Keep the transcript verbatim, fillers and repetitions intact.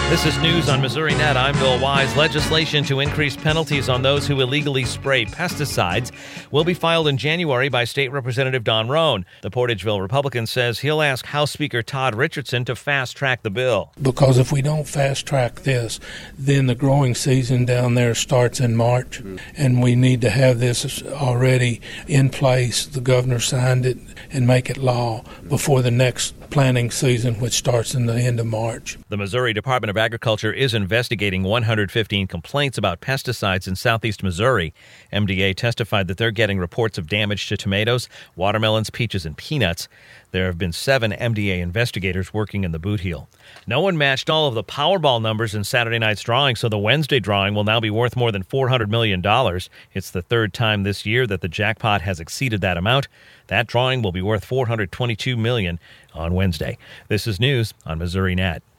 This is News on Missouri Net. I'm Bill Wise. Legislation to increase penalties on those who illegally spray pesticides will be filed in January by State Representative Don Roan. The Portageville Republican says he'll ask House Speaker Todd Richardson to fast-track the bill. Because if we don't fast-track this, then the growing season down there starts in March, mm-hmm. and we need to have this already in place. The governor signed it and make it law before the next planting season, which starts in the end of March. The Missouri Department of Agriculture is investigating one hundred fifteen complaints about pesticides in southeast Missouri. M D A testified that they're getting reports of damage to tomatoes, watermelons, peaches, and peanuts. There have been seven M D A investigators working in the boot heel. No one matched all of the Powerball numbers in Saturday night's drawing, so the Wednesday drawing will now be worth more than four hundred million dollars. It's the third time this year that the jackpot has exceeded that amount. That drawing will be worth four hundred twenty-two million dollars on Wednesday. This is News on Missouri Net.